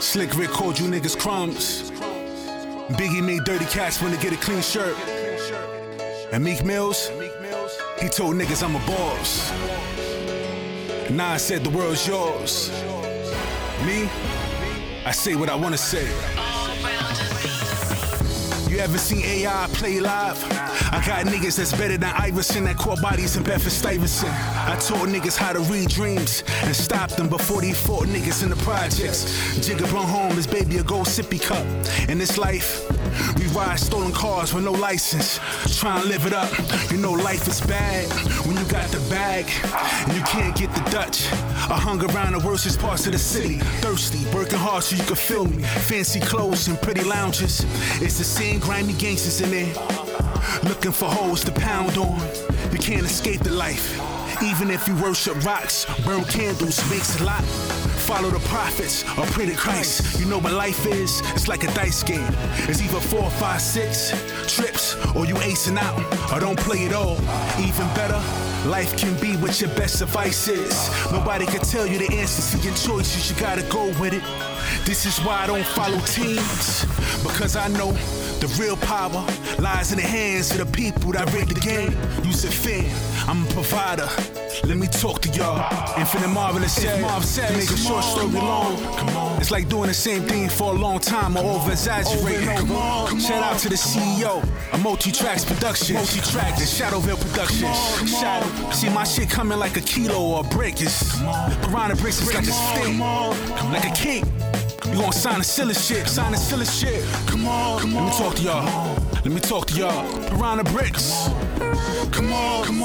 Slick Rick called you niggas crumbs. Biggie made dirty cats wanna get a clean shirt. And Meek Mills, he told niggas I'm a boss. Nas said the world's yours. Me, I say what I wanna say. You ever seen AI play live? I got niggas that's better than Iverson that caught bodies in Bedford-Stuyvesant. I taught niggas how to read dreams and stop them before they fought niggas in the projects. Jigga brung home his baby a gold sippy cup. In this life, we ride stolen cars with no license. Try and live it up. You know life is bad when you got the bag and you can't get the Dutch. I hung around the worstest parts of the city, thirsty, working hard so you could feel me. Fancy clothes and pretty lounges. It's the same grimy gangsters in there, looking for holes to pound on. You can't escape the life. Even if you worship rocks, burn candles, makes a lot. Follow the prophets or pray to Christ. You know what life is? It's like a dice game. It's either 4, 5, 6 trips, or you acing out, or don't play at all. Even better, life can be what your best advice is. Nobody can tell you the answers to your choices. You gotta go with it. This is why I don't follow teams, because I know the real power lies in the hands of the people that rig the game. Use it fair, I'm a provider. Let me talk to y'all. Infinite Marvelous said, to make a short story long, it's like doing the same thing for a long time or over-exaggerating. Shout out to the CEO of Multi-Tracks Productions, and Shadowville Productions. Shadow, see my shit coming like a kilo or a brick. It's Piranha bricks is like a stick, like a king. You gon' sign the silliest shit, Come on, let me talk to y'all. Piranha bricks. Come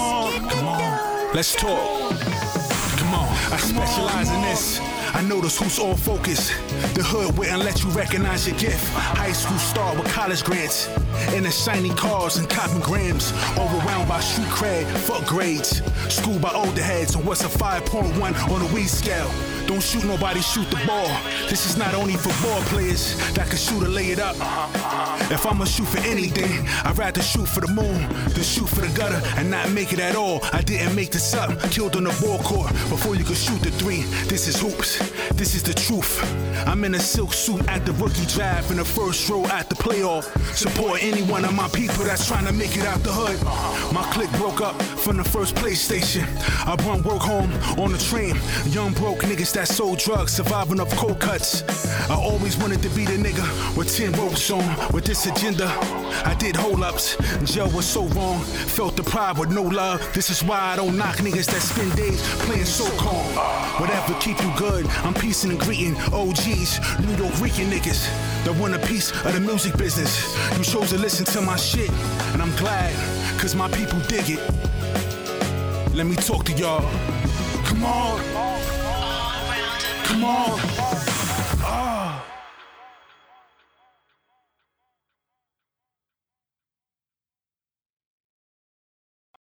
on. Let's talk. Come on. I specialize in this. I notice who's all focused. The hood wouldn't let you recognize your gift. High school star with college grants, in the shiny cars and copping grams. Overwhelmed by street cred, fuck grades. Schooled by older heads on what's a 5.1 on the weed scale. Don't shoot nobody, shoot the ball. This is not only for ball players that can shoot or lay it up. If I'ma shoot for anything, I'd rather shoot for the moon than shoot for the gutter and not make it at all. I didn't make this up, killed on the ball court before you could shoot the 3. This is hoops, this is the truth. I'm in a silk suit at the rookie draft, in the first row at the playoff, support any one of my people that's trying to make it out the hood. My clique broke up from the first PlayStation. I run work home on the train. Young broke niggas that sold drugs, surviving off cold cuts. I always wanted to be the nigga with 10 ropes on. With this agenda, I did hold-ups. Jail was so wrong, felt the pride with no love. This is why I don't knock niggas that spend days playing so calm. Whatever keep you good, I'm peacing and greeting OGs, New York Rican niggas that want a piece of the music business. You chose to listen to my shit, and I'm glad, cause my people dig it. Let me talk to y'all. Come on.